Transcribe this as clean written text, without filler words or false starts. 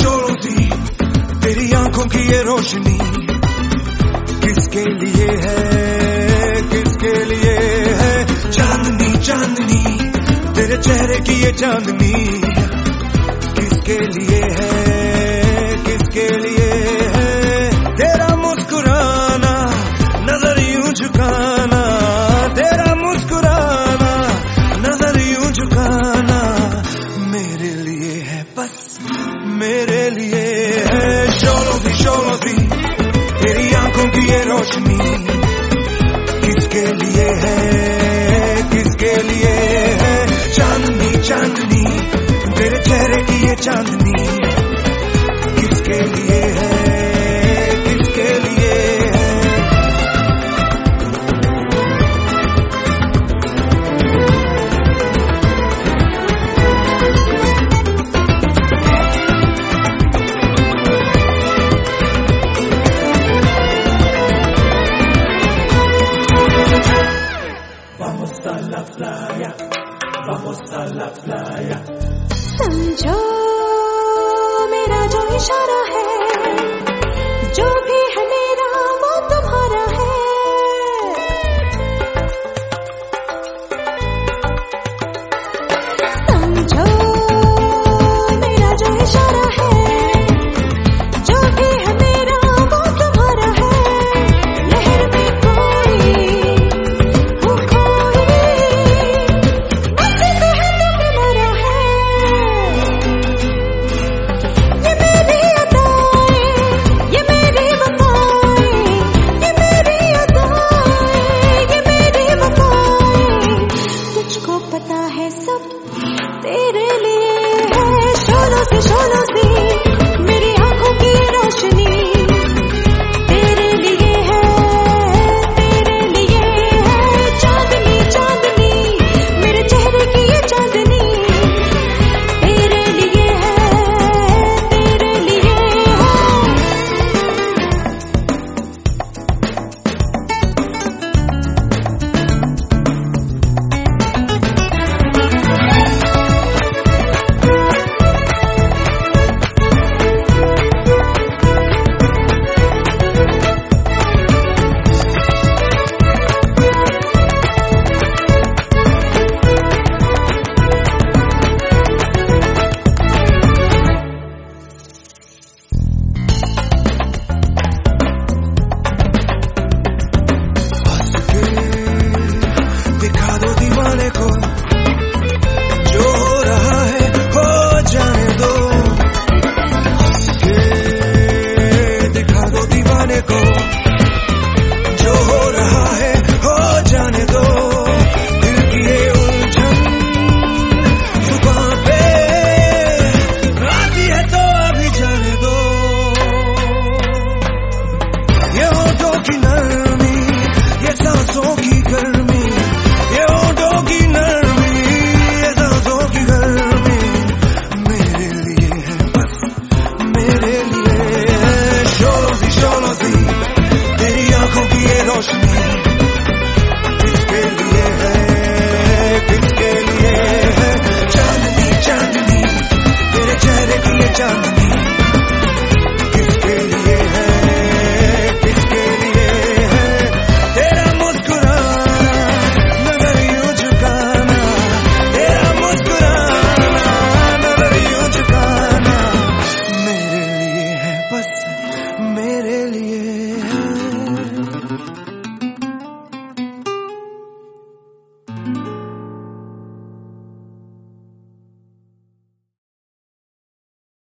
शोरों सी तेरी आंखों की ये रोशनी किसके लिए है, किसके लिए है? चांदनी चांदनी तेरे चेहरे की ये चांदनी किसके लिए है, किसके लिए है? तेरा मुस्कुराना नजर यूं झुकाना, तेरा मुस्कुराना नजर यूं झुकाना मेरे लिए है, बस मेरे लिए है। शोरों सी तेरी आंखों की ये रोशनी किसके लिए है, किसके लिए है? चांदनी चांदनी तेरे चेहरे की ये चांदनी किसके लिए है, किसके लिए है? Vamos a la playa. समझो मेरा जो इशारा है, जो भी है मेरा वो तुम्हारा है। समझो मेरा जो इशारा है, जो भी है मेरा वो तुम्हारा है। लहर में कोई वो कोई तेरे लिए है। शोलों सी मेरी आंखों की रोशनी तेरे लिए है, तेरे लिए है। चांदनी चांदनी मेरे चेहरे की ये चांदनी तेरे लिए है, तेरे लिए है। किसके लिए है, किसके लिए है? चांदनी चांदनी तेरे चेहरे की ये चांदनी